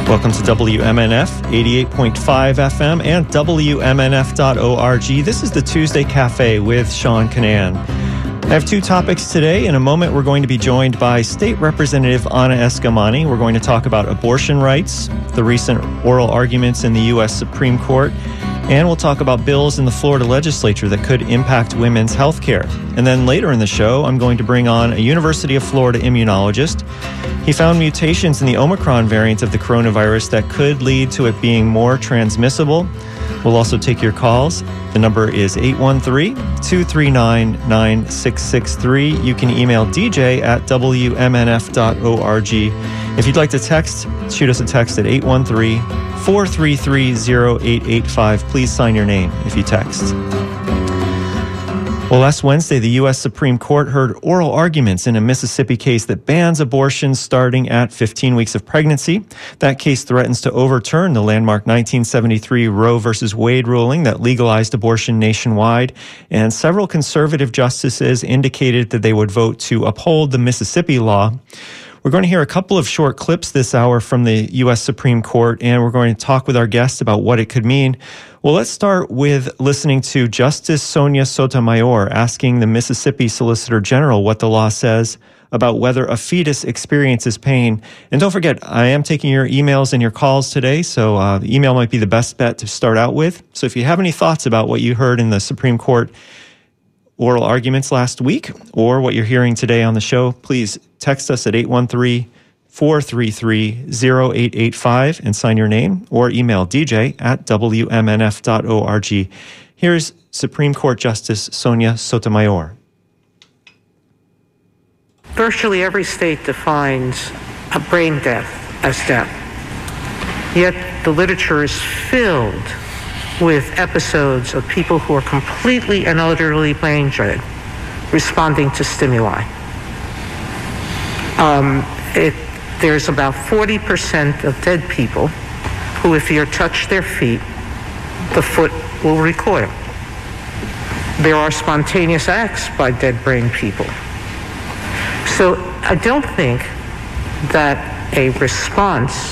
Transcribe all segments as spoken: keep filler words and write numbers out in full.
Welcome to W M N F eighty-eight point five F M and W M N F dot org. This is the Tuesday Cafe with Sean Kinane. I have two topics today. In a moment, we're going to be joined by State Representative Anna Eskamani. We're going to talk about abortion rights, the recent oral arguments in the U S Supreme Court, and we'll talk about bills in the Florida legislature that could impact women's health care. And then later in the show, I'm going to bring on a University of Florida immunologist. He found mutations in the Omicron variant of the coronavirus that could lead to it being more transmissible. We'll also take your calls. The number is eight one three, two three nine, nine six six three. You can email D J at W M N F dot org. If you'd like to text, shoot us a text at eight one three, four three three, zero eight eight five. Please sign your name if you text. Well, last Wednesday, the U S Supreme Court heard oral arguments in a Mississippi case that bans abortions starting at fifteen weeks of pregnancy. That case threatens to overturn the landmark nineteen seventy-three Roe versus Wade ruling that legalized abortion nationwide, and several conservative justices indicated that they would vote to uphold the Mississippi law. We're going to hear a couple of short clips this hour from the U S Supreme Court, and we're going to talk with our guests about what it could mean. Well, let's start with listening to Justice Sonia Sotomayor asking the Mississippi Solicitor General what the law says about whether a fetus experiences pain. And don't forget, I am taking your emails and your calls today, so uh, the email might be the best bet to start out with. So if you have any thoughts about what you heard in the Supreme Court oral arguments last week or what you're hearing today on the show, please text us at eight one three, four three three, zero eight eight five and sign your name, or email D J at W M N F dot org. Here's Supreme Court Justice Sonia Sotomayor. Virtually every state defines a brain death as death. Yet the literature is filled with episodes of people who are completely and utterly brain dead responding to stimuli. Um, it, there's about forty percent of dead people who, if you touch their feet, the foot will recoil. There are spontaneous acts by dead brain people. So I don't think that a response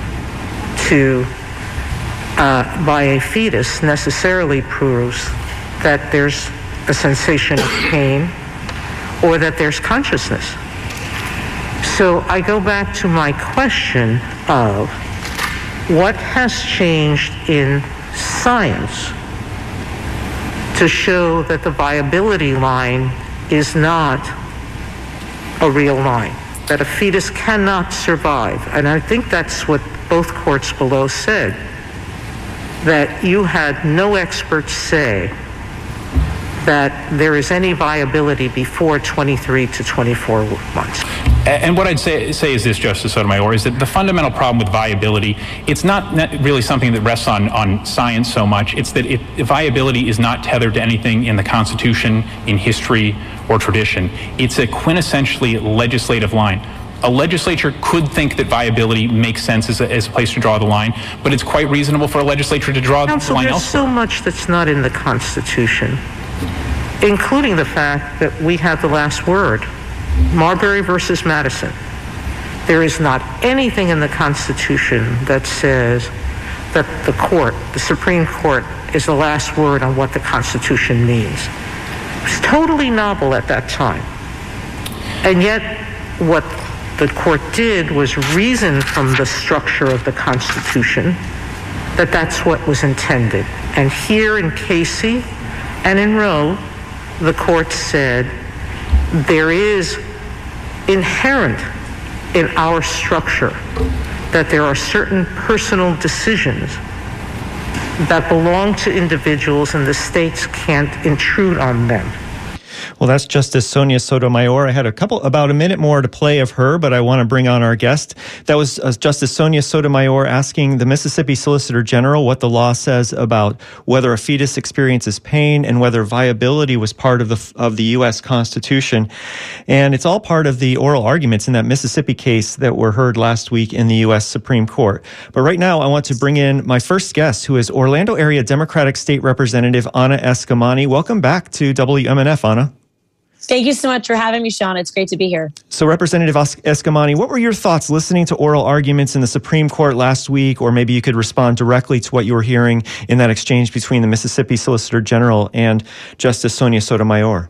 to Uh, by a fetus necessarily proves that there's a sensation of pain or that there's consciousness. So I go back to my question of what has changed in science to show that the viability line is not a real line, that a fetus cannot survive. And I think that's what both courts below said, that you had no experts say that there is any viability before twenty-three to twenty-four months. And what I'd say, say is this, Justice Sotomayor, is that the fundamental problem with viability, it's not really something that rests on, on science so much. It's that it, viability is not tethered to anything in the Constitution, in history, or tradition. It's a quintessentially legislative line. A legislature could think that viability makes sense as a, as a place to draw the line, but it's quite reasonable for a legislature to draw Counsel, the line there's elsewhere. So much that's not in the Constitution, including the fact that we have the last word. Marbury versus Madison. There is not anything in the Constitution that says that the court, the Supreme Court, is the last word on what the Constitution means. It was totally novel at that time. And yet, what the court did was reason from the structure of the Constitution that that's what was intended. And here in Casey and in Roe, the court said there is inherent in our structure that there are certain personal decisions that belong to individuals and the states can't intrude on them. Well, that's Justice Sonia Sotomayor. I had a couple, about a minute more to play of her, but I want to bring on our guest. That was uh, Justice Sonia Sotomayor asking the Mississippi Solicitor General what the law says about whether a fetus experiences pain and whether viability was part of the of the U S Constitution. And it's all part of the oral arguments in that Mississippi case that were heard last week in the U S Supreme Court. But right now, I want to bring in my first guest, who is Orlando area Democratic State Representative Anna Eskamani. Welcome back to W M N F, Anna. Thank you so much for having me, Sean. It's great to be here. So, Representative Eskamani, what were your thoughts listening to oral arguments in the Supreme Court last week? Or maybe you could respond directly to what you were hearing in that exchange between the Mississippi Solicitor General and Justice Sonia Sotomayor.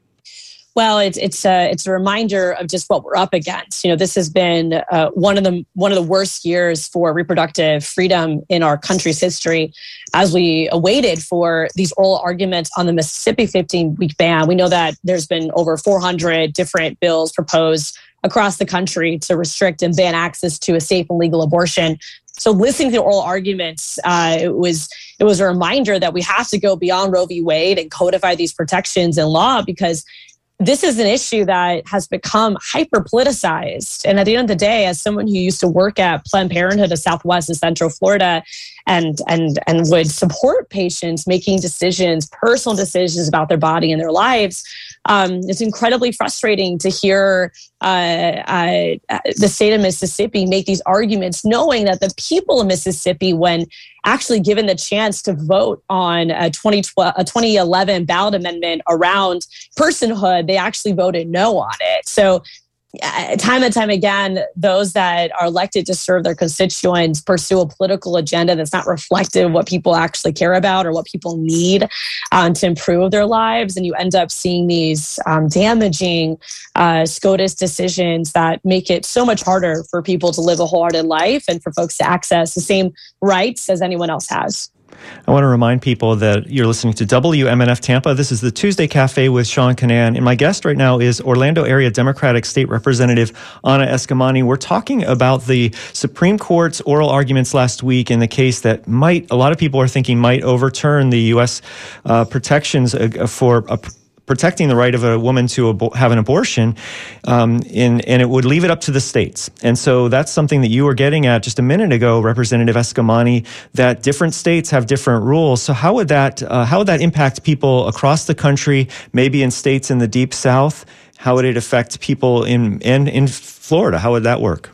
Well, it's it's a it's a reminder of just what we're up against. You know, this has been uh, one of the one of the worst years for reproductive freedom in our country's history. As we awaited for these oral arguments on the Mississippi fifteen-week ban, we know that there's been over four hundred different bills proposed across the country to restrict and ban access to a safe and legal abortion. So, listening to oral arguments, uh, it was it was a reminder that we have to go beyond Roe v. Wade and codify these protections in law, because this is an issue that has become hyper politicized. And at the end of the day, as someone who used to work at Planned Parenthood of Southwest and Central Florida and, and, and would support patients making decisions, personal decisions about their body and their lives, um, it's incredibly frustrating to hear uh, uh, the state of Mississippi make these arguments, knowing that the people of Mississippi, when actually given the chance to vote on a, twenty twelve, a twenty eleven ballot amendment around personhood, they actually voted no on it. So uh, time and time again, those that are elected to serve their constituents pursue a political agenda that's not reflective of what people actually care about or what people need um, to improve their lives. And you end up seeing these um, damaging uh, SCOTUS decisions that make it so much harder for people to live a wholehearted life and for folks to access the same rights as anyone else has. I want to remind people that you're listening to W M N F Tampa. This is the Tuesday Cafe with Sean Kinane. And my guest right now is Orlando Area Democratic State Representative Anna Eskamani. We're talking about the Supreme Court's oral arguments last week in the case that might, a lot of people are thinking might overturn the U S uh, protections for a protecting the right of a woman to abo- have an abortion, um, in, and it would leave it up to the states. And so that's something that you were getting at just a minute ago, Representative Eskamani, that different states have different rules. So how would that uh, how would that impact people across the country, maybe in states in the Deep South? How would it affect people in in, in Florida? How would that work?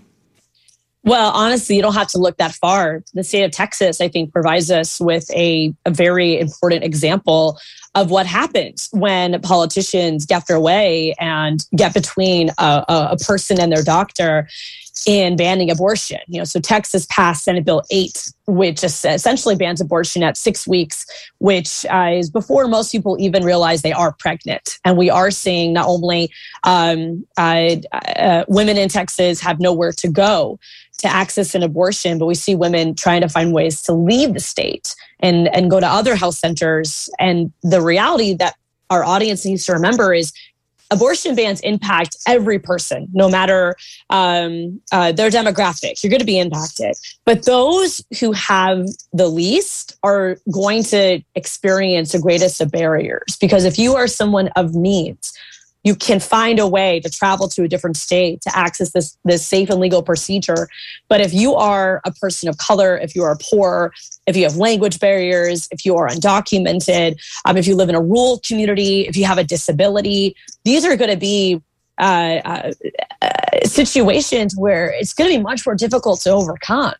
Well, honestly, you don't have to look that far. The state of Texas, I think, provides us with a, a very important example of what happens when politicians get their way and get between a, a person and their doctor in banning abortion. You know, so Texas passed Senate Bill eight, which essentially bans abortion at six weeks, which uh, is before most people even realize they are pregnant. And we are seeing not only um, uh, uh, women in Texas have nowhere to go to access an abortion, but we see women trying to find ways to leave the state and, and go to other health centers. And the reality that our audience needs to remember is abortion bans impact every person, no matter um, uh, their demographics. You're going to be impacted. But those who have the least are going to experience the greatest of barriers. Because if you are someone of means, you can find a way to travel to a different state to access this, this safe and legal procedure. But if you are a person of color, if you are poor, if you have language barriers, if you are undocumented, um, if you live in a rural community, if you have a disability, these are going to be uh, uh, uh, situations where it's going to be much more difficult to overcome.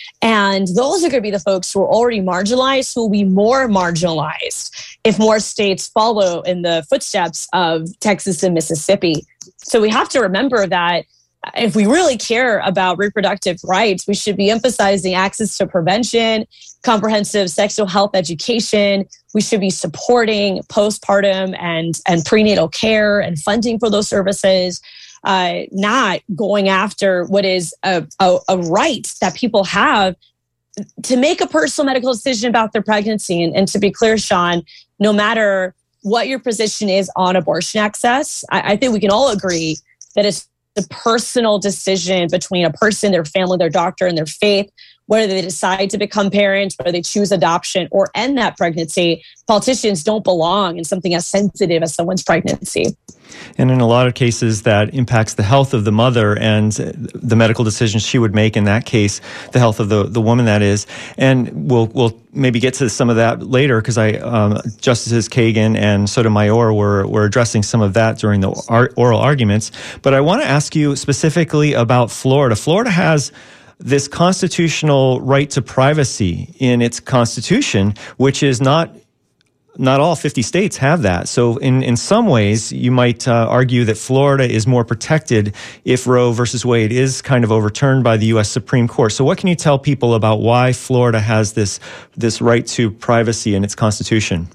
And those are going to be the folks who are already marginalized, who will be more marginalized if more states follow in the footsteps of Texas and Mississippi. So we have to remember that if we really care about reproductive rights, we should be emphasizing access to prevention, comprehensive sexual health education. We should be supporting postpartum and, and prenatal care and funding for those services. Uh, not going after what is a, a, a right that people have to make a personal medical decision about their pregnancy. And, and to be clear, Sean, no matter what your position is on abortion access, I, I think we can all agree that it's the personal decision between a person, their family, their doctor, and their faith, whether they decide to become parents, whether they choose adoption or end that pregnancy. Politicians don't belong in something as sensitive as someone's pregnancy. And in a lot of cases, that impacts the health of the mother and the medical decisions she would make in that case, the health of the, the woman, that is. And we'll we'll maybe get to some of that later, because I um, Justices Kagan and Sotomayor were, were addressing some of that during the ar- oral arguments. But I want to ask you specifically about Florida. Florida has this constitutional right to privacy in its constitution, which is not not all fifty states have that. So in, in some ways, you might uh, argue that Florida is more protected if Roe versus Wade is kind of overturned by the U S Supreme Court. So what can you tell people about why Florida has this, this right to privacy in its constitution?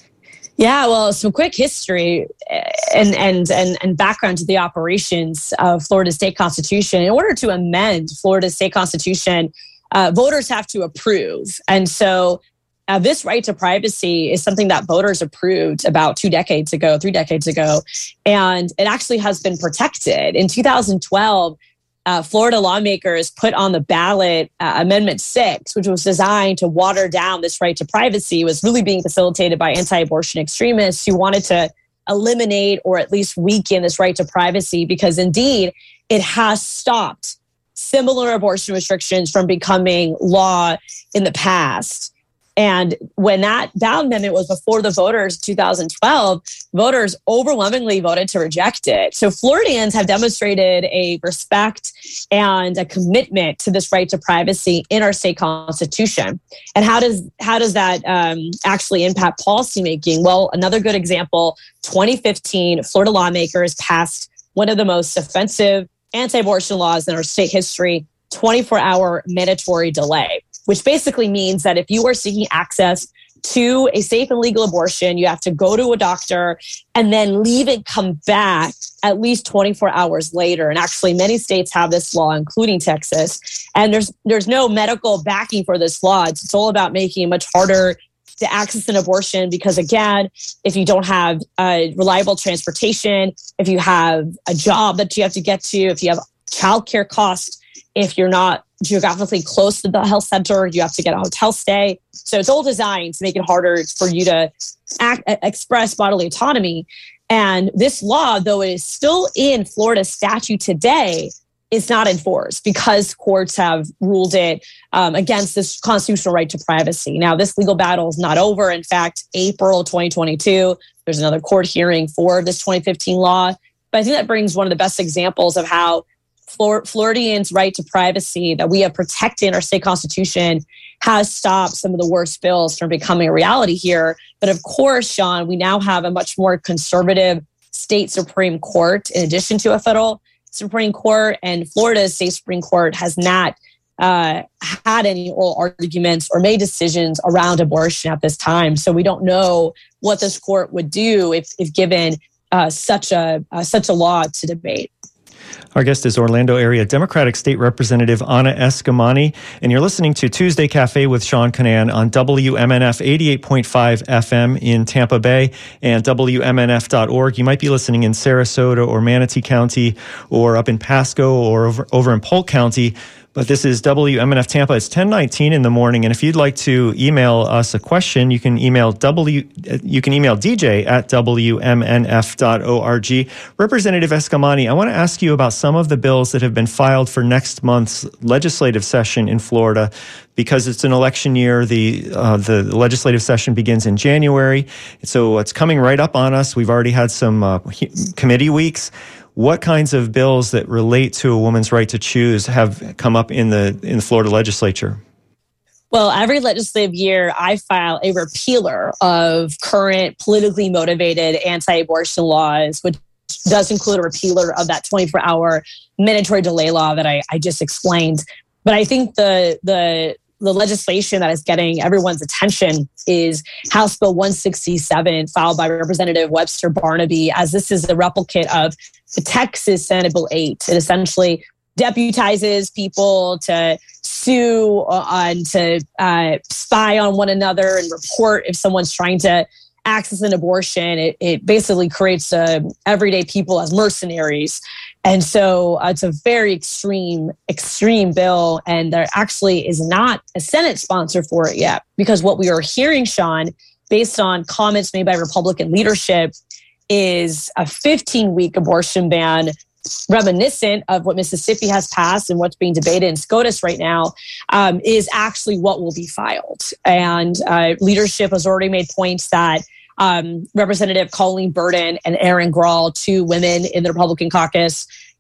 Yeah, well, some quick history and and and and background to the operations of Florida state constitution. In order to amend Florida state constitution, uh, voters have to approve. And so uh, this right to privacy is something that voters approved about two decades ago, three decades ago, and it actually has been protected. In two thousand twelve, Uh, Florida lawmakers put on the ballot uh, Amendment six, which was designed to water down this right to privacy. It was really being facilitated by anti-abortion extremists who wanted to eliminate or at least weaken this right to privacy because indeed it has stopped similar abortion restrictions from becoming law in the past. And when that ballot amendment was before the voters in two thousand twelve, voters overwhelmingly voted to reject it. So Floridians have demonstrated a respect and a commitment to this right to privacy in our state constitution. And how does how does that um, actually impact policymaking? Well, another good example, twenty fifteen, Florida lawmakers passed one of the most offensive anti-abortion laws in our state history, twenty-four hour mandatory delay, which basically means that if you are seeking access to a safe and legal abortion, you have to go to a doctor and then leave and come back at least twenty-four hours later. And actually, many states have this law, including Texas. And there's there's no medical backing for this law. It's, it's all about making it much harder to access an abortion because, again, if you don't have uh, reliable transportation, if you have a job that you have to get to, if you have childcare costs, if you're not geographically close to the health center, you have to get a hotel stay. So it's all designed to make it harder for you to act, express bodily autonomy. And this law, though it is still in Florida statute today, is not enforced because courts have ruled it um, against this constitutional right to privacy. Now, this legal battle is not over. In fact, April twenty twenty-two, there's another court hearing for this twenty fifteen law. But I think that brings one of the best examples of how Flor- Floridians' right to privacy that we have protected in our state constitution has stopped some of the worst bills from becoming a reality here. But of course, Sean, we now have a much more conservative state Supreme Court in addition to a federal Supreme Court, and Florida's state Supreme Court has not uh, had any oral arguments or made decisions around abortion at this time. So we don't know what this court would do if, if given uh, such a uh, such a law to debate. Our guest is Orlando area Democratic State Representative Anna Eskamani, and you're listening to Tuesday Cafe with Sean Kinane on W M N F eighty-eight point five F M in Tampa Bay and W M N F dot org. You might be listening in Sarasota or Manatee County or up in Pasco or over, over in Polk County. But this is W M N F Tampa. It's ten nineteen in the morning, and if you'd like to email us a question, you can email W. You can email D J at W M N F dot org. Representative Eskamani, I want to ask you about some of the bills that have been filed for next month's legislative session in Florida, because it's an election year. The uh, the legislative session begins in January, so it's coming right up on us. We've already had some uh, committee weeks. What kinds of bills that relate to a woman's right to choose have come up in the in the Florida legislature? Well, every legislative year, I file a repealer of current politically motivated anti-abortion laws, which does include a repealer of that twenty-four hour mandatory delay law that I, I just explained. But I think the the the legislation that is getting everyone's attention is House Bill one sixty-seven, filed by Representative Webster Barnaby, as this is a replicate of the Texas Senate Bill eight. It essentially deputizes people to sue on, to uh, spy on one another and report if someone's trying to access an abortion. It, it basically creates uh, everyday people as mercenaries. And so uh, it's a very extreme, extreme bill. And there actually is not a Senate sponsor for it yet, because what we are hearing, Sean, based on comments made by Republican leadership, is a fifteen-week abortion ban reminiscent of what Mississippi has passed and what's being debated in SCOTUS right now, um, is actually what will be filed. And uh, leadership has already made points that um, Representative Colleen Burden and Erin Grahl, two women in the Republican caucus,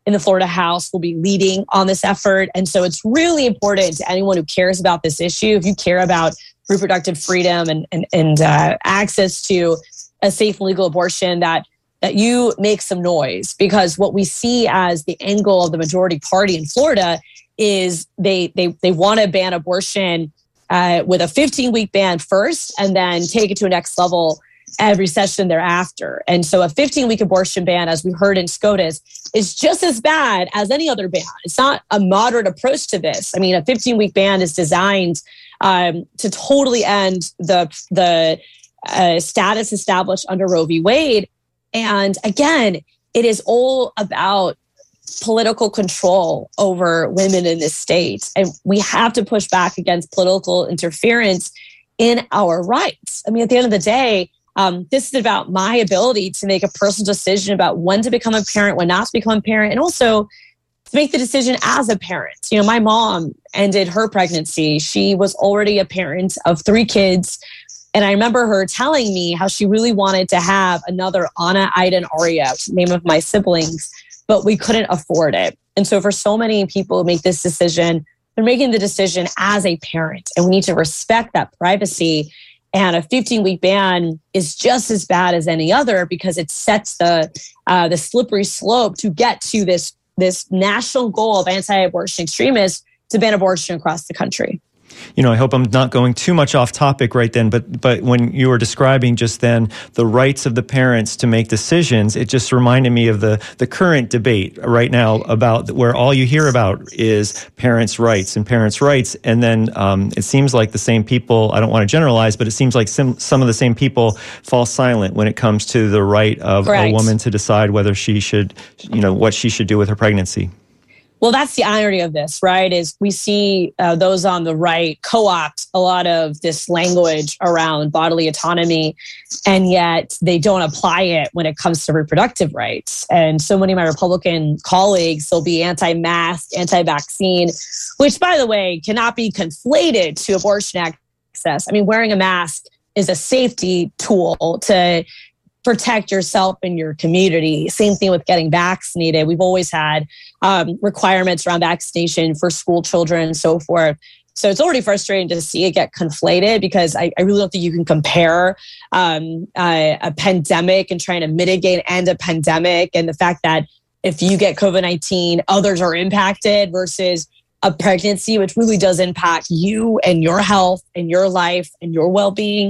in the Florida House will be leading on this effort. And so it's really important to anyone who cares about this issue. If you care about reproductive freedom and, and, and uh, access to a safe and legal abortion, that that you make some noise, because what we see as the angle of the majority party in Florida is they they they want to ban abortion uh, with a fifteen-week ban first, and then take it to a next level every session thereafter. And so a fifteen-week abortion ban, as we heard in SCOTUS, is just as bad as any other ban. It's not a moderate approach to this. I mean, a fifteen-week ban is designed um, to totally end the, the uh, status established under Roe v. Wade. And again, it is all about political control over women in this state. And we have to push back against political interference in our rights. I mean, at the end of the day, Um, this is about my ability to make a personal decision about when to become a parent, when not to become a parent, and also to make the decision as a parent. You know, my mom ended her pregnancy. She was already a parent of three kids. And I remember her telling me how she really wanted to have another Anna, Ida, and Aria, which is the name of my siblings, but we couldn't afford it. And so for so many people who make this decision, they're making the decision as a parent, and we need to respect that privacy. And a fifteen-week ban is just as bad as any other, because it sets the uh, the slippery slope to get to this, this national goal of anti-abortion extremists to ban abortion across the country. You know, I hope I'm not going too much off topic right then, but but when you were describing just then the rights of the parents to make decisions, it just reminded me of the the current debate right now about where all you hear about is parents' rights and parents' rights. And then um, it seems like the same people, I don't want to generalize, but it seems like some, some of the same people fall silent when it comes to the right of Correct. a woman to decide whether she should, you know, what she should do with her pregnancy. Well, that's the irony of this, right? Is we see uh, those on the right co-opt a lot of this language around bodily autonomy, and yet they don't apply it when it comes to reproductive rights. And so many of my Republican colleagues will be anti-mask, anti-vaccine, which, by the way, cannot be conflated to abortion access. I mean, wearing a mask is a safety tool to protect yourself and your community. Same thing with getting vaccinated. We've always had um, requirements around vaccination for school children and so forth. So it's already frustrating to see it get conflated, because I, I really don't think you can compare um, a, a pandemic and trying to mitigate and end a pandemic, and the fact that if you get COVID nineteen, others are impacted, versus a pregnancy, which really does impact you and your health and your life and your well-being.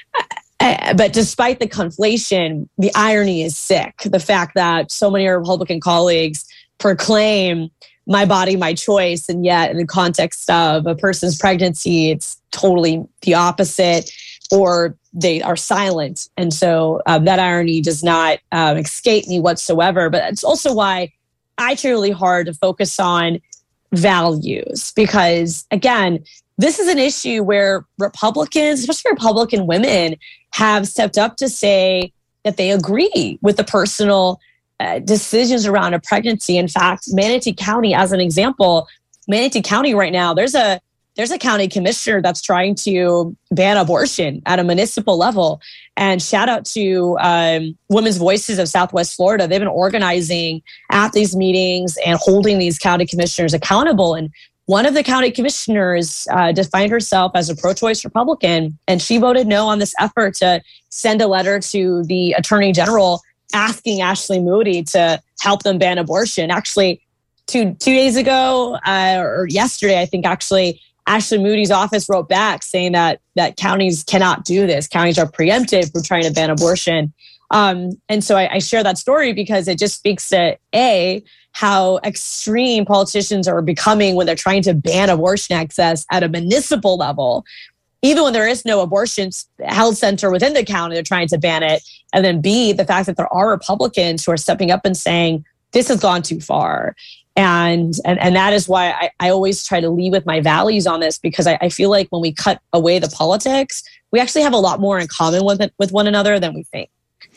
Uh, but despite the conflation, the irony is sick. The fact that so many Republican colleagues proclaim my body, my choice, and yet in the context of a person's pregnancy, it's totally the opposite, or they are silent. And so um, that irony does not um, escape me whatsoever. But it's also why I try really hard to focus on values, because, again, this is an issue where Republicans, especially Republican women, have stepped up to say that they agree with the personal uh, decisions around a pregnancy. In fact, Manatee County, as an example, Manatee County right now, there's a there's a county commissioner that's trying to ban abortion at a municipal level. And shout out to um, Women's Voices of Southwest Florida. They've been organizing at these meetings and holding these county commissioners accountable. And one of the county commissioners uh, defined herself as a pro-choice Republican, and she voted no on this effort to send a letter to the Attorney General asking Ashley Moody to help them ban abortion. Actually, two two days ago, uh, or yesterday, I think actually, Ashley Moody's office wrote back saying that that counties cannot do this. Counties are preempted for trying to ban abortion. Um, and so I, I share that story because it just speaks to, A, how extreme politicians are becoming when they're trying to ban abortion access at a municipal level. Even when there is no abortion health center within the county, they're trying to ban it. And then B, the fact that there are Republicans who are stepping up and saying, this has gone too far. And and, and that is why I, I always try to lead with my values on this, because I, I feel like when we cut away the politics, we actually have a lot more in common with, with one another than we think.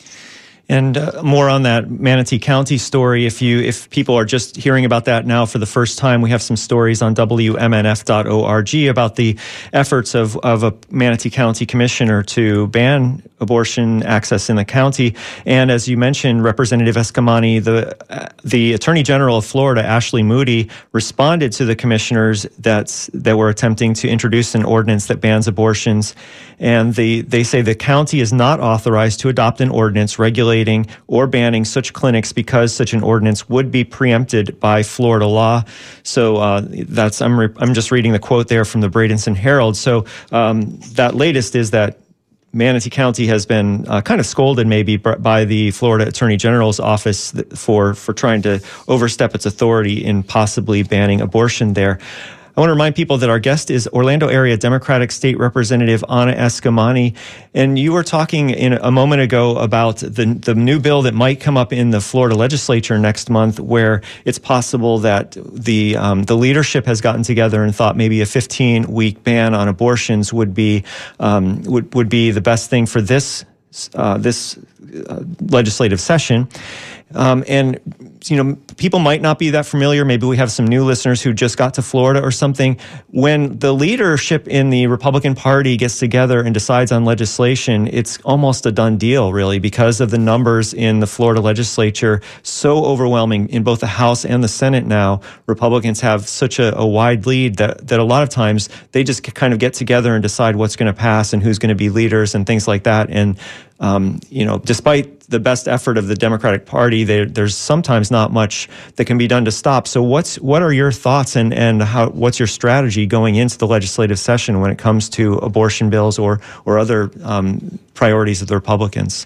And uh, more on that Manatee County story. If you, if people are just hearing about that now for the first time, we have some stories on W M N F dot org about the efforts of, of a Manatee County commissioner to ban abortion access in the county. And as you mentioned, Representative Escamani, the the Attorney General of Florida, Ashley Moody, responded to the commissioners that's, that were attempting to introduce an ordinance that bans abortions. And they, they say the county is not authorized to adopt an ordinance regulating or banning such clinics because such an ordinance would be preempted by Florida law. So uh, that's I'm re- I'm just reading the quote there from the Bradenton Herald. So um, that latest is that Manatee County has been uh, kind of scolded maybe by the Florida Attorney General's office for, for trying to overstep its authority in possibly banning abortion there. I want to remind people that our guest is Orlando area Democratic State Representative Anna Escamani. And you were talking in a moment ago about the, the new bill that might come up in the Florida legislature next month, where it's possible that the um, the leadership has gotten together and thought maybe a fifteen-week ban on abortions would be um, would would be the best thing for this uh, this uh, legislative session. Um, and, you know, people might not be that familiar. Maybe we have some new listeners who just got to Florida or something. When the leadership in the Republican Party gets together and decides on legislation, it's almost a done deal, really, because of the numbers in the Florida legislature, so overwhelming in both the House and the Senate now. Republicans have such a, a wide lead that, that a lot of times they just kind of get together and decide what's going to pass and who's going to be leaders and things like that. And Um, you know, despite the best effort of the Democratic Party, there, there's sometimes not much that can be done to stop. So, what's what are your thoughts and and how what's your strategy going into the legislative session when it comes to abortion bills or or other um, priorities of the Republicans?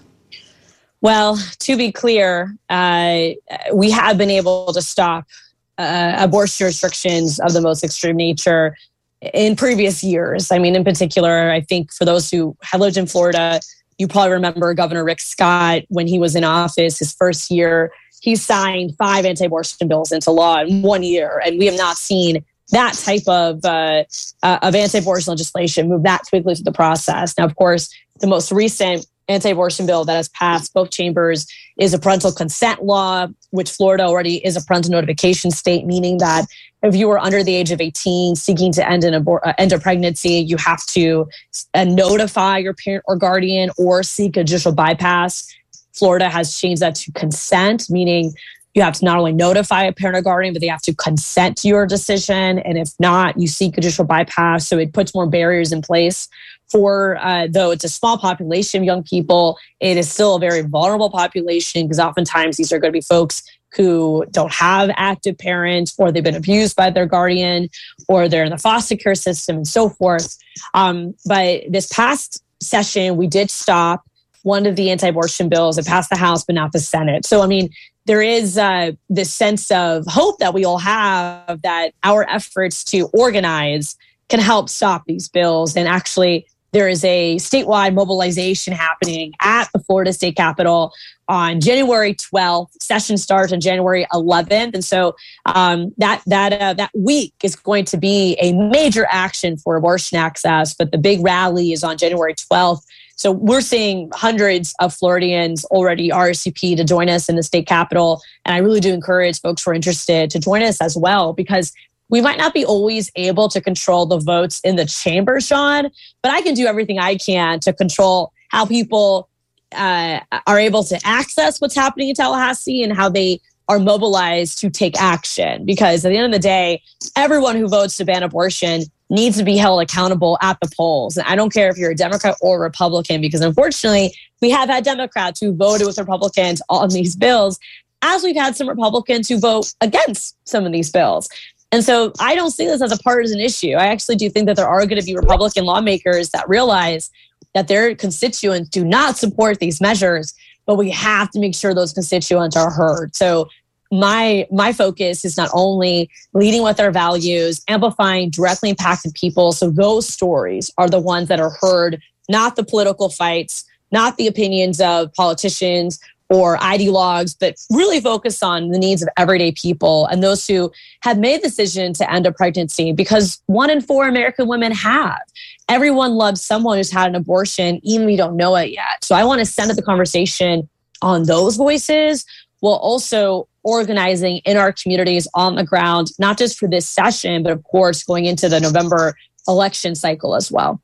Well, to be clear, uh, we have been able to stop uh, abortion restrictions of the most extreme nature in previous years. I mean, in particular, I think for those who have lived in Florida, you probably remember Governor Rick Scott when he was in office, his first year, he signed five anti-abortion bills into law in one year. And we have not seen that type of uh, uh, of anti-abortion legislation move that quickly through the process. Now, of course, the most recent anti-abortion bill that has passed both chambers is a parental consent law, which Florida already is a parental notification state, meaning that if you are under the age of eighteen seeking to end an abor- uh, end a pregnancy, you have to uh, notify your parent or guardian or seek a judicial bypass. Florida has changed that to consent, meaning you have to not only notify a parent or guardian, but they have to consent to your decision. And if not, you seek a judicial bypass. So it puts more barriers in place for, uh, though it's a small population of young people, it is still a very vulnerable population because oftentimes these are going to be folks who don't have active parents, or they've been abused by their guardian, or they're in the foster care system and so forth. Um, but this past session, we did stop one of the anti-abortion bills. It passed the House, but not the Senate. So, I mean, there is uh, this sense of hope that we all have that our efforts to organize can help stop these bills. And actually, there is a statewide mobilization happening at the Florida State Capitol on January twelfth. Session starts on January eleventh. And so um, that that uh, that week is going to be a major action for abortion access. But the big rally is on January twelfth. So we're seeing hundreds of Floridians already R S V P to join us in the state capitol. And I really do encourage folks who are interested to join us as well, because we might not be always able to control the votes in the chamber, Sean, but I can do everything I can to control how people uh, are able to access what's happening in Tallahassee and how they are mobilized to take action. Because at the end of the day, everyone who votes to ban abortion needs to be held accountable at the polls. And I don't care if you're a Democrat or Republican, because unfortunately, we have had Democrats who voted with Republicans on these bills, as we've had some Republicans who vote against some of these bills. And so I don't see this as a partisan issue. I actually do think that there are going to be Republican lawmakers that realize that their constituents do not support these measures, but we have to make sure those constituents are heard. So my my focus is not only leading with our values, amplifying directly impacted people. So those stories are the ones that are heard, not the political fights, not the opinions of politicians or ideologues, but really focus on the needs of everyday people and those who have made the decision to end a pregnancy, because one in four American women have. Everyone loves someone who's had an abortion, even if we don't know it yet. So I want to center the conversation on those voices, while also organizing in our communities on the ground, not just for this session, but of course, going into the November election cycle as well.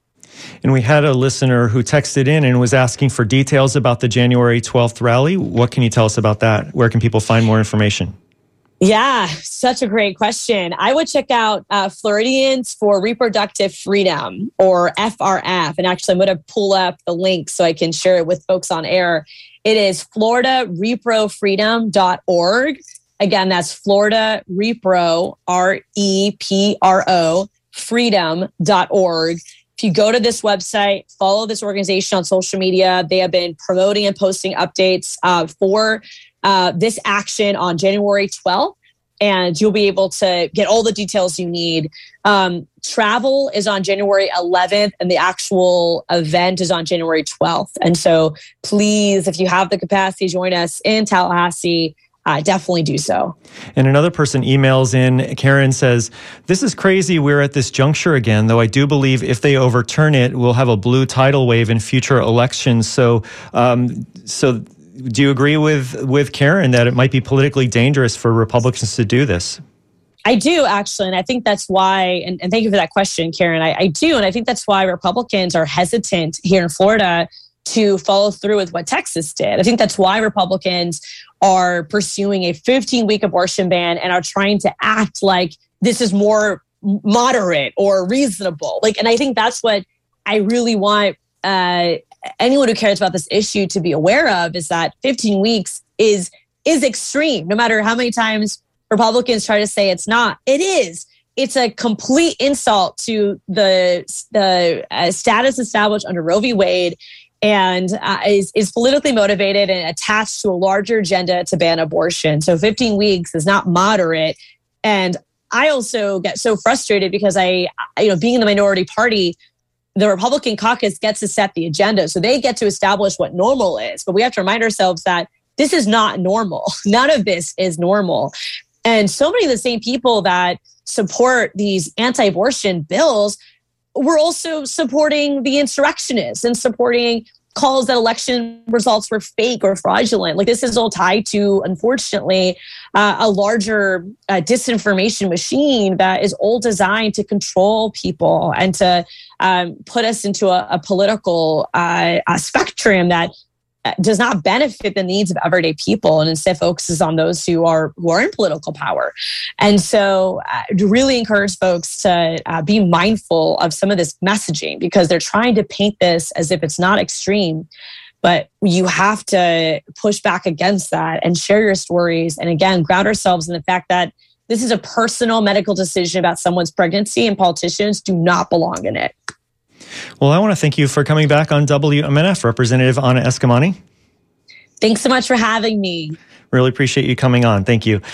And we had a listener who texted in and was asking for details about the January twelfth rally. What can you tell us about that? Where can people find more information? Yeah, such a great question. I would check out uh, Floridians for Reproductive Freedom, or F R F. And actually, I'm going to pull up the link so I can share it with folks on air. It is florida repro freedom dot org. Again, that's Florida Repro, R E P R O, freedom dot org. If you go to this website, follow this organization on social media, they have been promoting and posting updates uh, for uh, this action on January twelfth, and you'll be able to get all the details you need. Um, travel is on January eleventh, and the actual event is on January twelfth. And so please, if you have the capacity, join us in Tallahassee. Uh, definitely do so. And another person emails in, Karen says, this is crazy. We're at this juncture again, though I do believe if they overturn it, we'll have a blue tidal wave in future elections. So, um, so do you agree with, with Karen that it might be politically dangerous for Republicans to do this? I do, actually. And I think that's why, and, and thank you for that question, Karen. I, I do. And I think that's why Republicans are hesitant here in Florida to follow through with what Texas did. I think that's why Republicans are pursuing a fifteen-week abortion ban and are trying to act like this is more moderate or reasonable. Like, and I think that's what I really want uh, anyone who cares about this issue to be aware of, is that fifteen weeks is is extreme. No matter how many times Republicans try to say it's not, it is. It's a complete insult to the the uh, status established under Roe v. Wade, and uh, is, is politically motivated and attached to a larger agenda to ban abortion. So fifteen weeks is not moderate. And I also get so frustrated because I, you know, being in the minority party, the Republican caucus gets to set the agenda. So they get to establish what normal is. But we have to remind ourselves that this is not normal. None of this is normal. And so many of the same people that support these anti-abortion bills we're also supporting the insurrectionists and supporting calls that election results were fake or fraudulent. Like, this is all tied to, unfortunately, uh, a larger uh, disinformation machine that is all designed to control people and to um, put us into a, a political uh, a spectrum that does not benefit the needs of everyday people and instead focuses on those who are who are in political power. And so I uh, really encourage folks to uh, be mindful of some of this messaging, because they're trying to paint this as if it's not extreme. But you have to push back against that and share your stories. And again, ground ourselves in the fact that this is a personal medical decision about someone's pregnancy, and politicians do not belong in it. Well, I want to thank you for coming back on W M N F, Representative Anna Eskamani. Thanks so much for having me. Really appreciate you coming on. Thank you.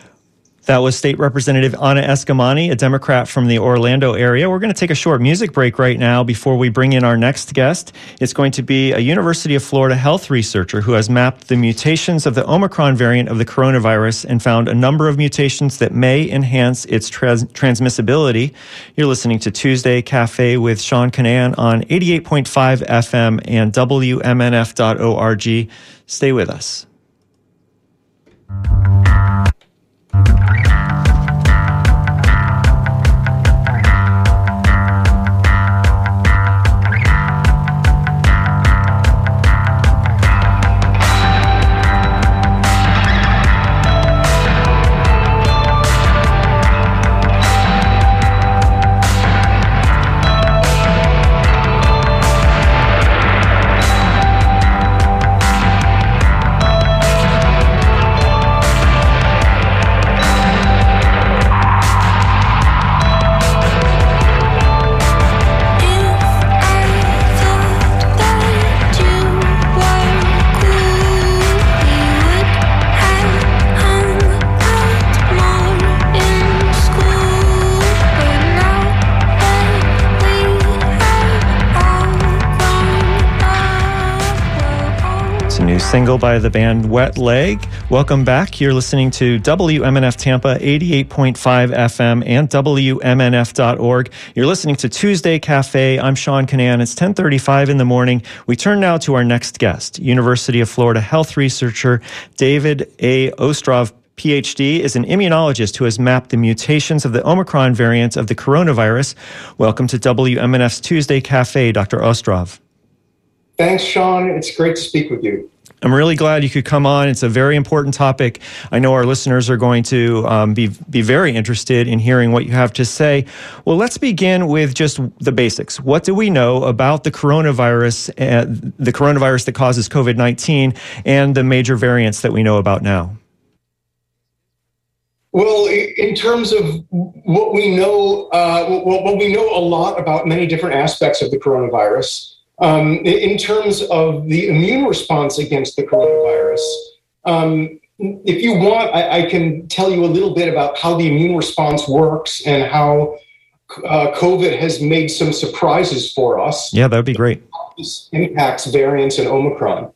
That was State Representative Anna Eskamani, a Democrat from the Orlando area. We're going to take a short music break right now before we bring in our next guest. It's going to be a University of Florida health researcher who has mapped the mutations of the Omicron variant of the coronavirus and found a number of mutations that may enhance its trans- transmissibility. You're listening to Tuesday Cafe with Sean Kinane on eighty-eight point five F M and W M N F dot org. Stay with us. Single by the band Wet Leg. Welcome back. You're listening to W M N F Tampa, eighty-eight point five F M and W M N F dot org. You're listening to Tuesday Cafe. I'm Sean Kinane. It's ten thirty-five in the morning. We turn now to our next guest, University of Florida health researcher David A. Ostroff. P H D, is an immunologist who has mapped the mutations of the Omicron variant of the coronavirus. Welcome to W M N F's Tuesday Cafe, Doctor Ostrov. Thanks, Sean. It's great to speak with you. I'm really glad you could come on. It's a very important topic. I know our listeners are going to um, be be very interested in hearing what you have to say. Well, let's begin with just the basics. What do we know about the coronavirus, uh, the coronavirus that causes COVID nineteen, and the major variants that we know about now? Well, in terms of what we know, uh, well, we know a lot about many different aspects of the coronavirus. Um, in terms of the immune response against the coronavirus, um, if you want, I, I can tell you a little bit about how the immune response works and how uh, COVID has made some surprises for us. Yeah, that would be great. This impacts variants in Omicron.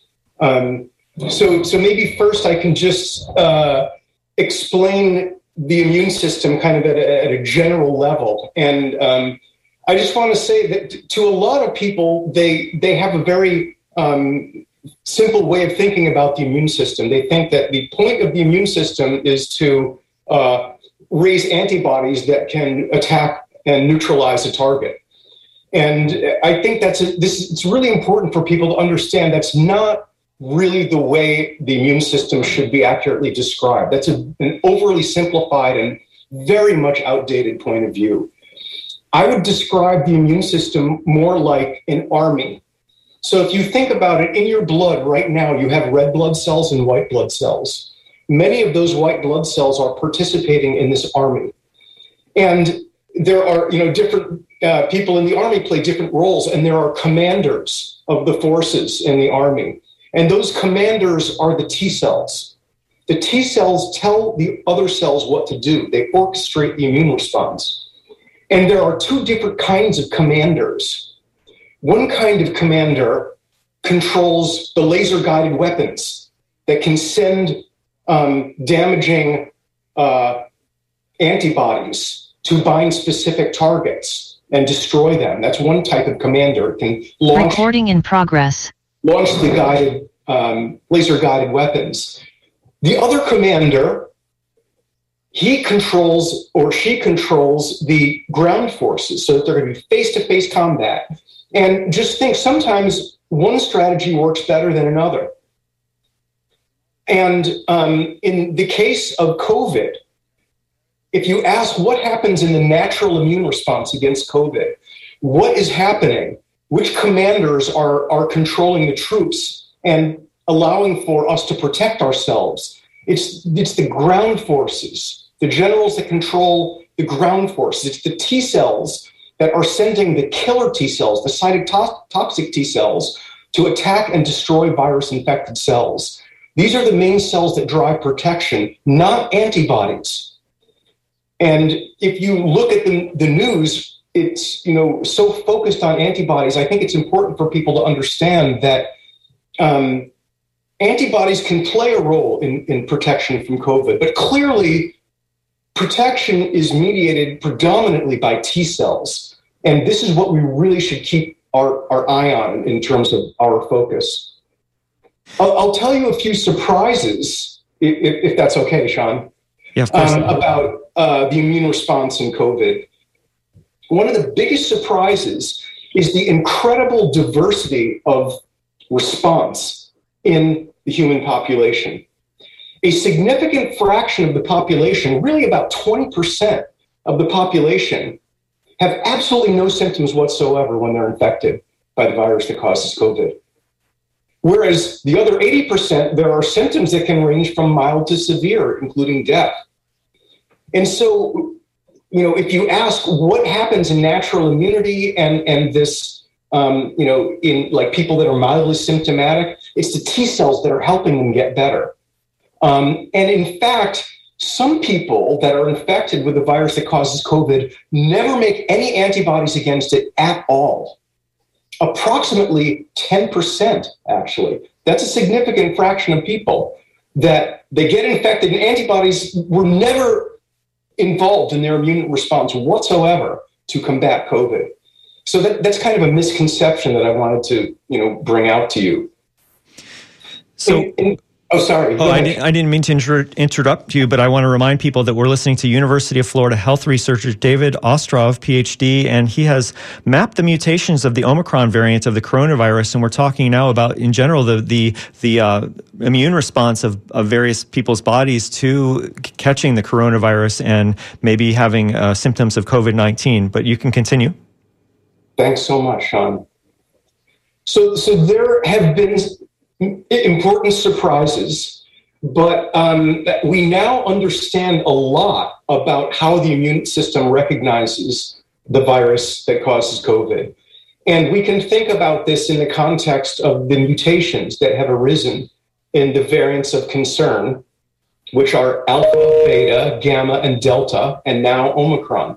Um, so, so maybe first I can just uh, explain the immune system kind of at a, at a general level. And um, I just want to say that to a lot of people, they they have a very um, simple way of thinking about the immune system. They think that the point of the immune system is to uh, raise antibodies that can attack and neutralize a target. And I think that's a, this. It's really important for people to understand that's not really the way the immune system should be accurately described. That's a, an overly simplified and very much outdated point of view. I would describe the immune system more like an army. So if you think about it, in your blood right now, you have red blood cells and white blood cells. Many of those white blood cells are participating in this army. And there are, you know, different uh, people in the army play different roles, and there are commanders of the forces in the army. And those commanders are the T cells. The T cells tell the other cells what to do. They orchestrate the immune response. And there are two different kinds of commanders. One kind of commander controls the laser-guided weapons that can send um, damaging uh, antibodies to bind specific targets and destroy them. That's one type of commander. It can launch, Recording in progress. launch the guided, um, laser-guided weapons. The other commander, he controls or she controls the ground forces so that they're going to be face-to-face combat. And just think, sometimes one strategy works better than another. And um, in the case of COVID, if you ask what happens in the natural immune response against COVID, what is happening, which commanders are, are controlling the troops and allowing for us to protect ourselves, it's, it's the ground forces. The generals that control the ground forces. It's the T cells that are sending the killer T cells, the cytotoxic T cells, to attack and destroy virus-infected cells. These are the main cells that drive protection, not antibodies. And if you look at the, the news, it's, you know, so focused on antibodies. I think it's important for people to understand that um, antibodies can play a role in, in protection from COVID, but clearly protection is mediated predominantly by T cells. And this is what we really should keep our, our eye on in terms of our focus. I'll, I'll tell you a few surprises, if, if that's okay, Sean, yeah, of course. Um, about uh, the immune response in COVID. One of the biggest surprises is the incredible diversity of response in the human population. A significant fraction of the population, really about twenty percent of the population, have absolutely no symptoms whatsoever when they're infected by the virus that causes COVID. Whereas the other eighty percent, there are symptoms that can range from mild to severe, including death. And so, you know, if you ask what happens in natural immunity and, and this, um, you know, in like people that are mildly symptomatic, it's the T cells that are helping them get better. Um, and in fact, some people that are infected with the virus that causes COVID never make any antibodies against it at all. Approximately ten percent, actually. That's a significant fraction of people that they get infected and antibodies were never involved in their immune response whatsoever to combat COVID. So that, that's kind of a misconception that I wanted to, you know, bring out to you. So, and, and, Oh, sorry. Oh, I didn't, I didn't mean to inter- interrupt you, but I want to remind people that we're listening to University of Florida health researcher David Ostrov, P H D, and he has mapped the mutations of the Omicron variant of the coronavirus. And we're talking now about, in general, the the the uh, immune response of, of various people's bodies to c- catching the coronavirus and maybe having uh, symptoms of COVID nineteen. But you can continue. Thanks so much, Sean. So, so there have been important surprises, but um, we now understand a lot about how the immune system recognizes the virus that causes COVID. And we can think about this in the context of the mutations that have arisen in the variants of concern, which are alpha, beta, gamma, and delta, and now Omicron.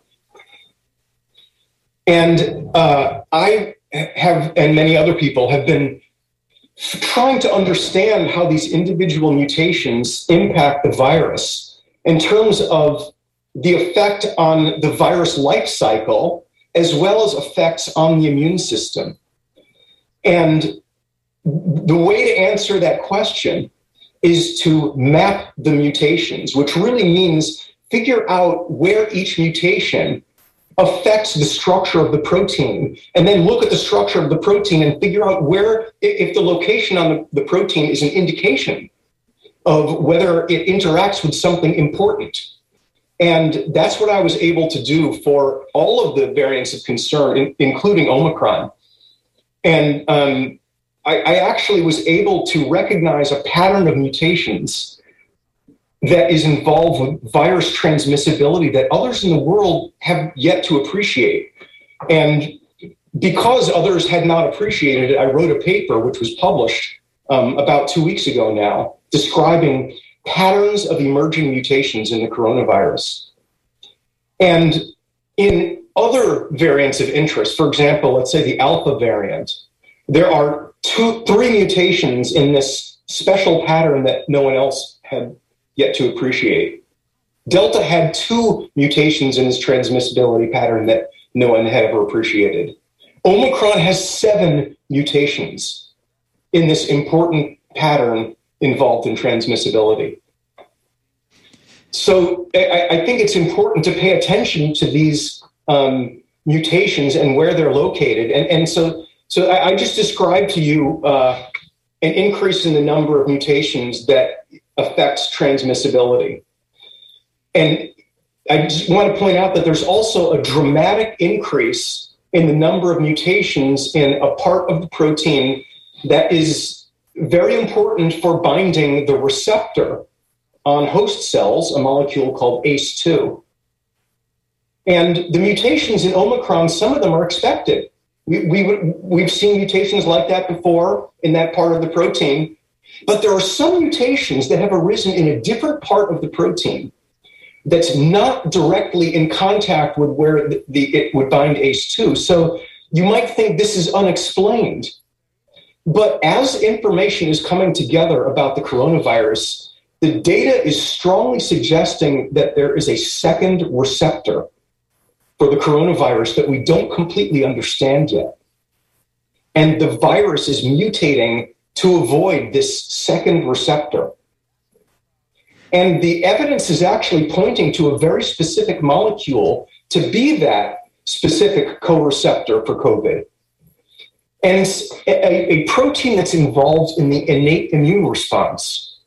And uh, I have, and many other people have been trying to understand how these individual mutations impact the virus in terms of the effect on the virus life cycle, as well as effects on the immune system. And the way to answer that question is to map the mutations, which really means figure out where each mutation affects the structure of the protein, and then look at the structure of the protein and figure out where, if the location on the, the protein is an indication of whether it interacts with something important. And that's what I was able to do for all of the variants of concern, in, including Omicron. And um, I, I actually was able to recognize a pattern of mutations that is involved with virus transmissibility that others in the world have yet to appreciate. And because others had not appreciated it, I wrote a paper which was published um, about two weeks ago now, describing patterns of emerging mutations in the coronavirus. And in other variants of interest, for example, let's say the alpha variant, there are two, three mutations in this special pattern that no one else had yet to appreciate. Delta had two mutations in its transmissibility pattern that no one had ever appreciated. Omicron has seven mutations in this important pattern involved in transmissibility. So I, I think it's important to pay attention to these um, mutations and where they're located. And, and so, so I, I just described to you uh, an increase in the number of mutations that affects transmissibility. And I just want to point out that there's also a dramatic increase in the number of mutations in a part of the protein that is very important for binding the receptor on host cells, a molecule called A C E two. And the mutations in Omicron, some of them are expected. We, we would, we've seen mutations like that before in that part of the protein. But there are some mutations that have arisen in a different part of the protein that's not directly in contact with where the, the, it would bind A C E two. So you might think this is unexplained. But as information is coming together about the coronavirus, the data is strongly suggesting that there is a second receptor for the coronavirus that we don't completely understand yet. And the virus is mutating to avoid this second receptor. And the evidence is actually pointing to a very specific molecule to be that specific co-receptor for COVID. And it's a, a protein that's involved in the innate immune response.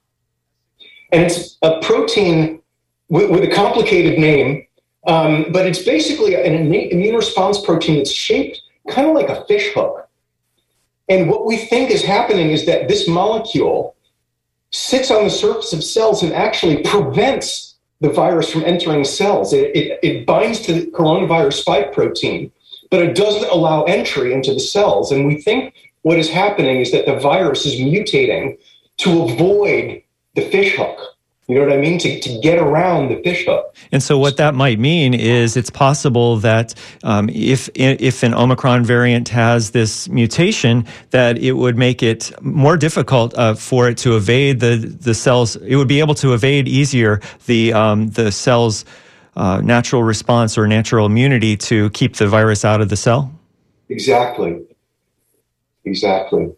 And it's a protein with, with a complicated name, um, but it's basically an innate immune response protein that's shaped kind of like a fish hook. And what we think is happening is that this molecule sits on the surface of cells and actually prevents the virus from entering cells. It, it, it binds to the coronavirus spike protein, but it doesn't allow entry into the cells. And we think what is happening is that the virus is mutating to avoid the fish hook. You know what I mean? To, to get around the fish hook. And so what that might mean is it's possible that um, if if an Omicron variant has this mutation, that it would make it more difficult uh, for it to evade the, the cells. It would be able to evade easier the um, the cell's uh, natural response or natural immunity to keep the virus out of the cell? Exactly. Exactly.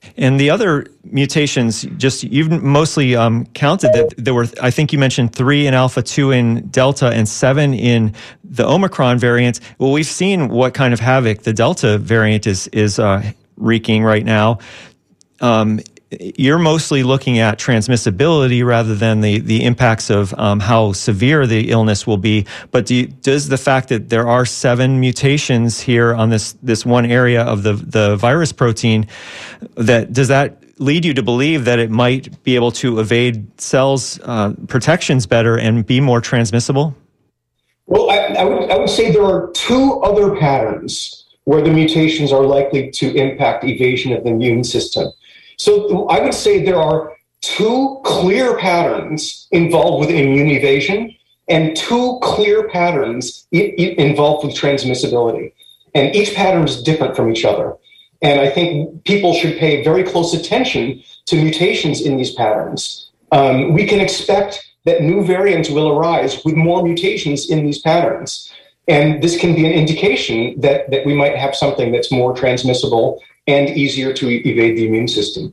And the other mutations, just you've mostly um, counted that there were, I think you mentioned three in Alpha, two in Delta, and seven in the Omicron variant. Well, we've seen what kind of havoc the Delta variant is is uh, wreaking right now. Um, you're mostly looking at transmissibility rather than the, the impacts of um, how severe the illness will be. But do you, does the fact that there are seven mutations here on this, this one area of the, the virus protein, that does that lead you to believe that it might be able to evade cells' uh, protections better and be more transmissible? Well, I, I, would, I would say there are two other patterns where the mutations are likely to impact evasion of the immune system. So I would say there are two clear patterns involved with immune evasion and two clear patterns I- I involved with transmissibility. And each pattern is different from each other. And I think people should pay very close attention to mutations in these patterns. Um, we can expect that new variants will arise with more mutations in these patterns. And this can be an indication that, that we might have something that's more transmissible and easier to evade the immune system.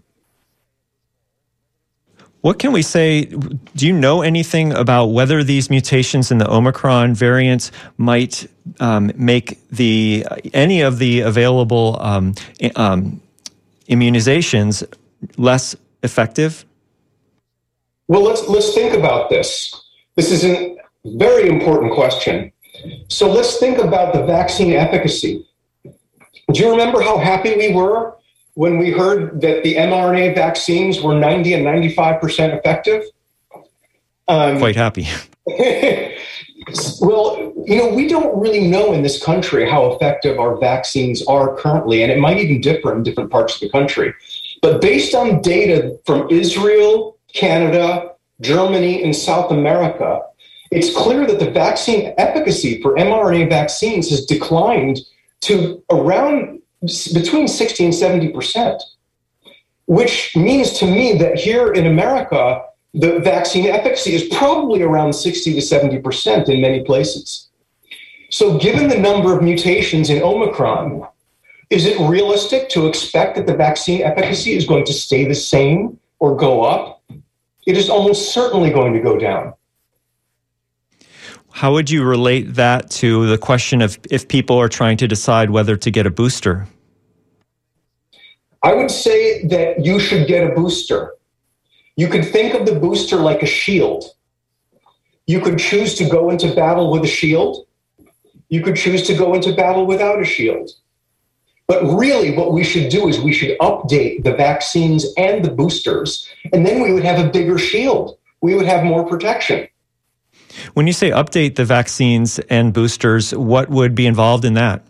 What can we say? Do you know anything about whether these mutations in the Omicron variant might um, make the any of the available um, um, immunizations less effective? Well, let's let's think about this. This is a very important question. So let's think about the vaccine efficacy. Do you remember how happy we were when we heard that the mRNA vaccines were ninety and ninety-five percent effective? Um, Quite happy. Well, you know, we don't really know in this country how effective our vaccines are currently, and it might even differ in different parts of the country. But based on data from Israel, Canada, Germany, and South America, it's clear that the vaccine efficacy for mRNA vaccines has declined to around between sixty and seventy percent, which means to me that here in America, the vaccine efficacy is probably around sixty to seventy percent in many places. So given the number of mutations in Omicron, is it realistic to expect that the vaccine efficacy is going to stay the same or go up? It is almost certainly going to go down. How would you relate that to the question of if people are trying to decide whether to get a booster? I would say that you should get a booster. You could think of the booster like a shield. You could choose to go into battle with a shield. You could choose to go into battle without a shield. But really what we should do is we should update the vaccines and the boosters, and then we would have a bigger shield. We would have more protection. When you say update the vaccines and boosters, what would be involved in that?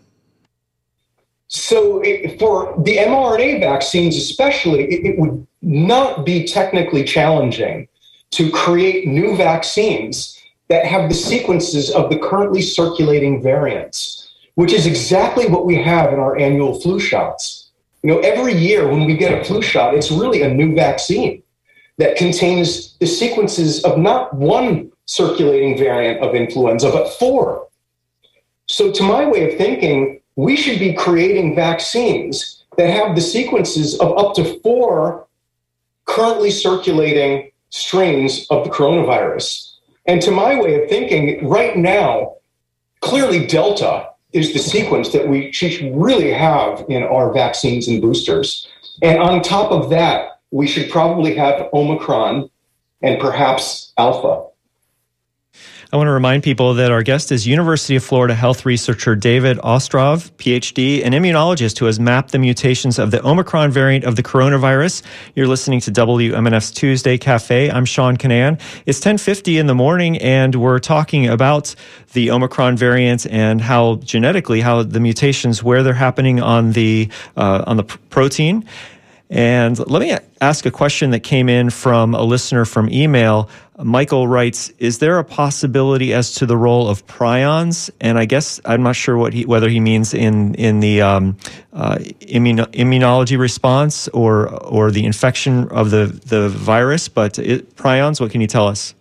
So it, for the mRNA vaccines especially, it, it would not be technically challenging to create new vaccines that have the sequences of the currently circulating variants, which is exactly what we have in our annual flu shots. You know, every year when we get a flu shot, it's really a new vaccine that contains the sequences of not one circulating variant of influenza, but four. So to my way of thinking, we should be creating vaccines that have the sequences of up to four currently circulating strains of the coronavirus. And to my way of thinking, right now, clearly Delta is the sequence that we should really have in our vaccines and boosters. And on top of that, we should probably have Omicron and perhaps Alpha. I want to remind people that our guest is University of Florida health researcher David Ostrov, P H D, an immunologist who has mapped the mutations of the Omicron variant of the coronavirus. You're listening to W M N F's Tuesday Cafe. I'm Sean Kinane. It's ten fifty in the morning, and we're talking about the Omicron variant and how genetically, how the mutations, where they're happening on the uh, on the protein. And let me ask a question that came in from a listener from email. Michael writes, is there a possibility as to the role of prions? And I guess I'm not sure what he, whether he means in, in the um, uh, immuno, immunology response or or the infection of the, the virus, but it, prions, what can you tell us?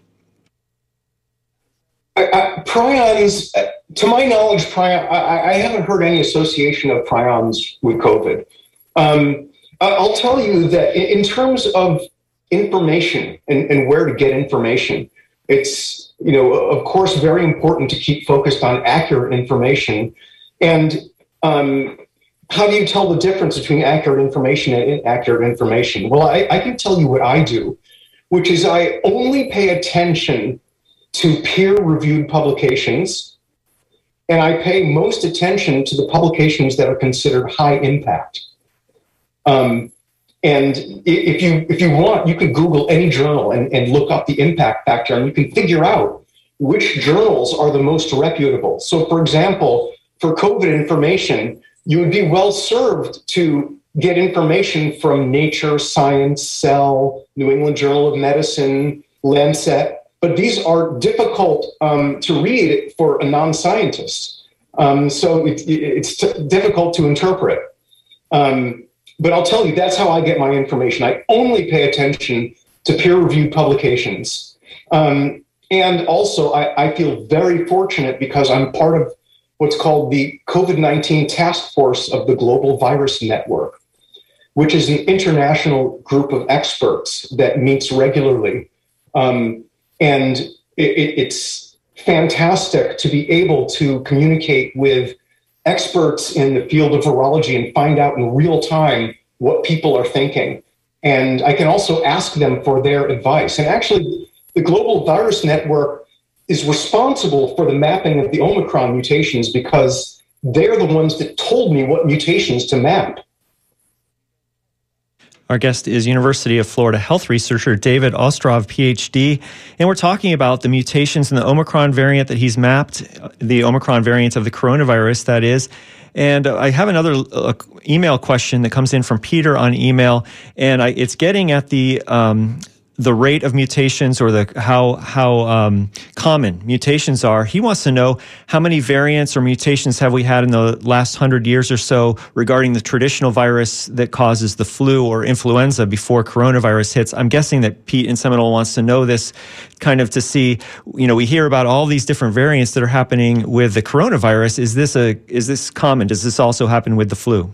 I, I, prions, to my knowledge, prion, I, I haven't heard any association of prions with COVID. Um, I'll tell you that in terms of information and, and where to get information, it's, you know, of course, very important to keep focused on accurate information. And um, how do you tell the difference between accurate information and inaccurate information? Well, I, I can tell you what I do, which is I only pay attention to peer-reviewed publications, and I pay most attention to the publications that are considered high impact. Um, and if you if you want, you can Google any journal and, and look up the impact factor, and you can figure out which journals are the most reputable. So, for example, for COVID information, you would be well served to get information from Nature, Science, Cell, New England Journal of Medicine, Lancet, but these are difficult um, to read for a non-scientist. Um, so it, it's t- difficult to interpret. Um, but I'll tell you, that's how I get my information. I only pay attention to peer-reviewed publications. Um, and also, I, I feel very fortunate because I'm part of what's called the COVID nineteen Task Force of the Global Virus Network, which is an international group of experts that meets regularly. Um, and it, it's fantastic to be able to communicate with experts in the field of virology and find out in real time what people are thinking. And I can also ask them for their advice. And actually, the Global Virus Network is responsible for the mapping of the Omicron mutations because they're the ones that told me what mutations to map. Our guest is University of Florida health researcher David Ostrov, P H D, and we're talking about the mutations in the Omicron variant that he's mapped, the Omicron variant of the coronavirus, that is. And I have another uh, email question that comes in from Peter on email, and I, it's getting at the um, the rate of mutations or the how how um, common mutations are. He wants to know how many variants or mutations have we had in the last hundred years or so regarding the traditional virus that causes the flu or influenza before coronavirus hits. I'm guessing that Pete in Seminole wants to know this kind of to see, you know, we hear about all these different variants that are happening with the coronavirus. Is this a is this common? Does this also happen with the flu?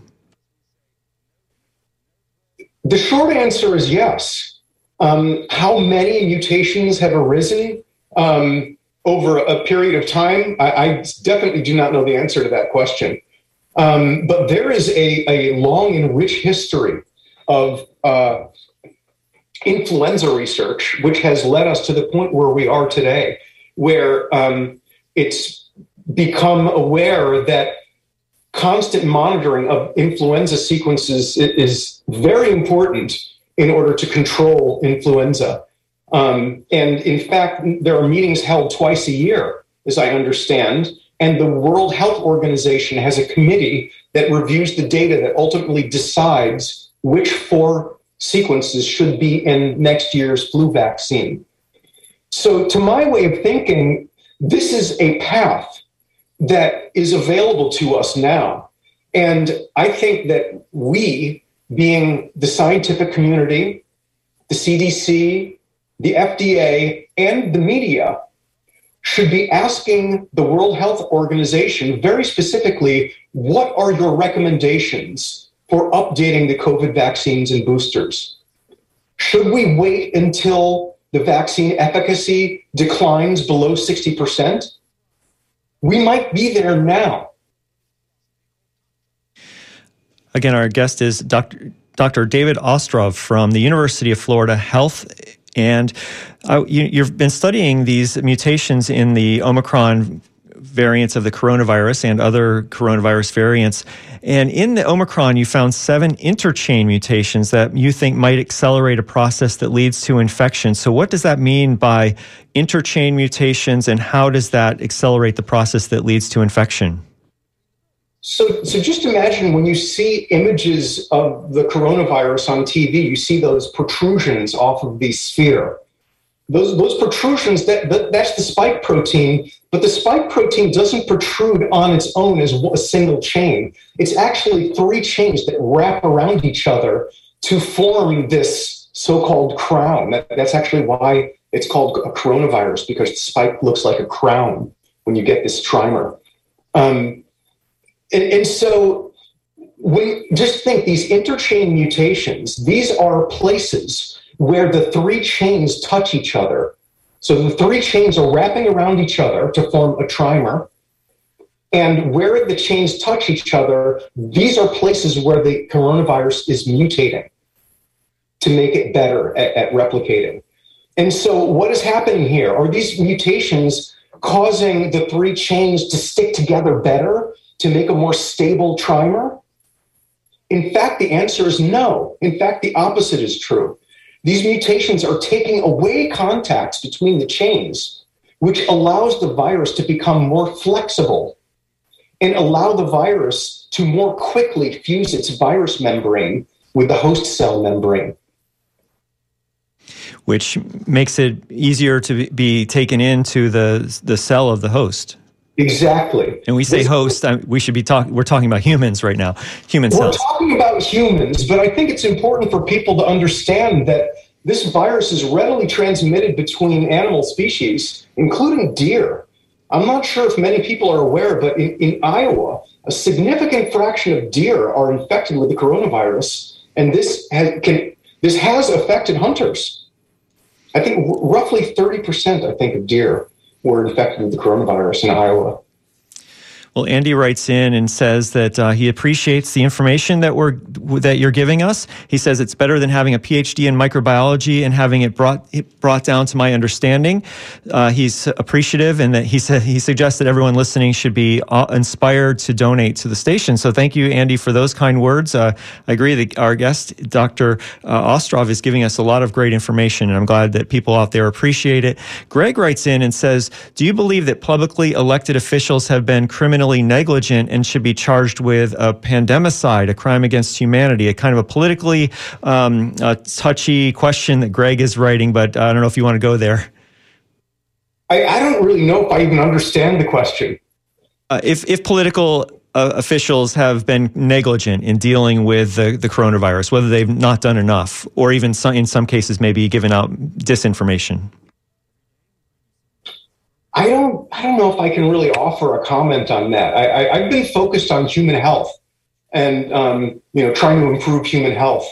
The short answer is yes. Um, how many mutations have arisen um, over a period of time? I, I definitely do not know the answer to that question. Um, but there is a, a long and rich history of uh, influenza research, which has led us to the point where we are today, where um, it's become aware that constant monitoring of influenza sequences is very important in order to control influenza. Um, and in fact, there are meetings held twice a year, as I understand, and the World Health Organization has a committee that reviews the data that ultimately decides which four sequences should be in next year's flu vaccine. So to my way of thinking, this is a path that is available to us now. And I think that we, being the scientific community, the C D C, the F D A, and the media, should be asking the World Health Organization very specifically, what are your recommendations for updating the COVID vaccines and boosters? Should we wait until the vaccine efficacy declines below sixty percent? We might be there now. Again, our guest is Doctor Doctor David Ostrov from the University of Florida Health. And uh, you, you've been studying these mutations in the Omicron variants of the coronavirus and other coronavirus variants. And in the Omicron, you found seven interchain mutations that you think might accelerate a process that leads to infection. So what does that mean by interchain mutations, and how does that accelerate the process that leads to infection? So, so just imagine when you see images of the coronavirus on T V, you see those protrusions off of the sphere. Those, those protrusions, that, that that's the spike protein, but the spike protein doesn't protrude on its own as a single chain. It's actually three chains that wrap around each other to form this so-called crown. That, that's actually why it's called a coronavirus, because the spike looks like a crown when you get this trimer. Um, And, and so when, just think these interchain mutations, these are places where the three chains touch each other. So the three chains are wrapping around each other to form a trimer. And where the chains touch each other, these are places where the coronavirus is mutating to make it better at, at replicating. And so what is happening here? Are these mutations causing the three chains to stick together better to make a more stable trimer? In fact, the answer is no. In fact, the opposite is true. These mutations are taking away contacts between the chains, which allows the virus to become more flexible and allow the virus to more quickly fuse its virus membrane with the host cell membrane. Which makes it easier to be taken into the, the cell of the host. Exactly. And we say host, we should be talking, we're talking about humans right now, human cells. We're talking about humans, but I think it's important for people to understand that this virus is readily transmitted between animal species, including deer. I'm not sure if many people are aware, but in, in Iowa, a significant fraction of deer are infected with the coronavirus, and this has, can, this has affected hunters. I think roughly thirty percent, I think, of deer were infected with the coronavirus in Iowa. Well, Andy writes in and says that uh, he appreciates the information that we're that you're giving us. He says it's better than having a P H D in microbiology and having it brought it brought down to my understanding. Uh, he's appreciative, and that he said he suggests that everyone listening should be uh, inspired to donate to the station. So, thank you, Andy, for those kind words. Uh, I agree that our guest, Doctor Uh, Ostrov, is giving us a lot of great information, and I'm glad that people out there appreciate it. Greg writes in and says, "Do you believe that publicly elected officials have been criminal?" negligent and should be charged with a pandemicide, a crime against humanity?" A kind of a politically um, uh, touchy question that Greg is writing, but I don't know if you want to go there. I, I don't really know if I even understand the question. Uh, if, if political uh, officials have been negligent in dealing with the, the coronavirus, whether they've not done enough, or even some, in some cases maybe given out disinformation. I don't. I don't know if I can really offer a comment on that. I, I, I've been focused on human health, and um, you know, trying to improve human health.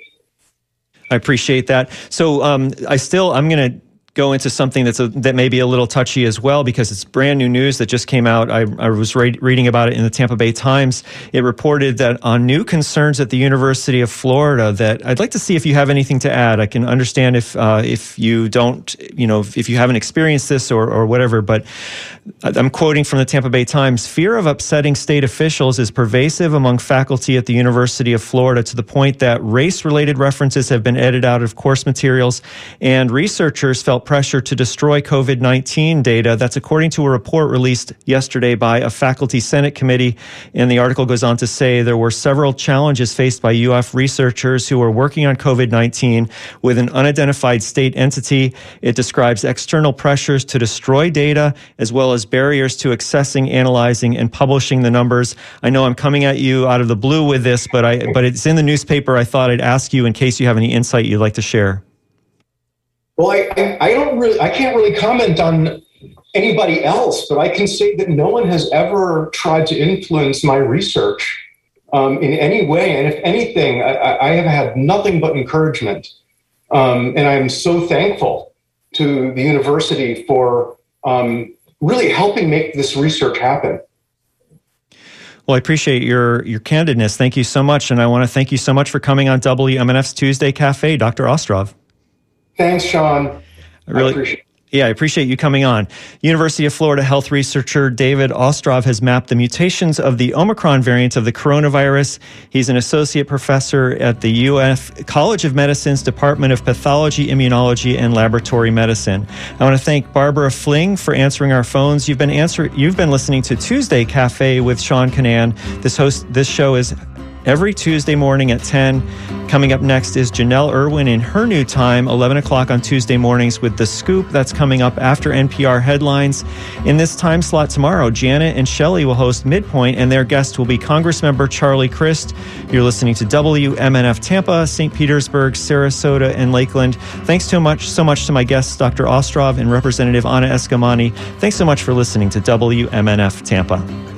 I appreciate that. So um, I still, I'm going to go into something that's a, that may be a little touchy as well, because it's brand new news that just came out. I, I was re- reading about it in the Tampa Bay Times. It reported that on new concerns at the University of Florida, that I'd like to see if you have anything to add. I can understand if uh, if you don't, you know, if you haven't experienced this or, or whatever, but I'm quoting from the Tampa Bay Times. "Fear of upsetting state officials is pervasive among faculty at the University of Florida, to the point that race-related references have been edited out of course materials, and researchers felt pressure to destroy COVID nineteen data." That's according to a report released yesterday by a faculty Senate committee. And the article goes on to say there were several challenges faced by U F researchers who are working on COVID nineteen with an unidentified state entity. It describes external pressures to destroy data, as well as barriers to accessing, analyzing, and publishing the numbers. I know I'm coming at you out of the blue with this, but I but it's in the newspaper. I thought I'd ask you in case you have any insight you'd like to share. Well, I, I, I don't really, I can't really comment on anybody else, but I can say that no one has ever tried to influence my research um, in any way. And if anything, I, I have had nothing but encouragement. Um, and I'm so thankful to the university for um, really helping make this research happen. Well, I appreciate your your candidness. Thank you so much. And I want to thank you so much for coming on W M N F's Tuesday Cafe, Doctor Ostrov. Thanks, Sean. I really I appreciate it. Yeah, I appreciate you coming on. University of Florida health researcher David Ostrov has mapped the mutations of the Omicron variant of the coronavirus. He's an associate professor at the U F College of Medicine's Department of Pathology, Immunology, and Laboratory Medicine. I want to thank Barbara Fling for answering our phones. You've been answer, You've been listening to Tuesday Cafe with Sean Kinane. This host, this show is every Tuesday morning at ten. Coming up next is Janelle Irwin in her new time, eleven o'clock on Tuesday mornings with The Scoop. That's coming up after N P R headlines. In this time slot tomorrow, Janet and Shelley will host Midpoint, and their guest will be Congressmember Charlie Crist. You're listening to W M N F Tampa, Saint Petersburg, Sarasota, and Lakeland. Thanks so much, so much to my guests, Doctor Ostrov and Representative Anna Eskamani. Thanks so much for listening to W M N F Tampa.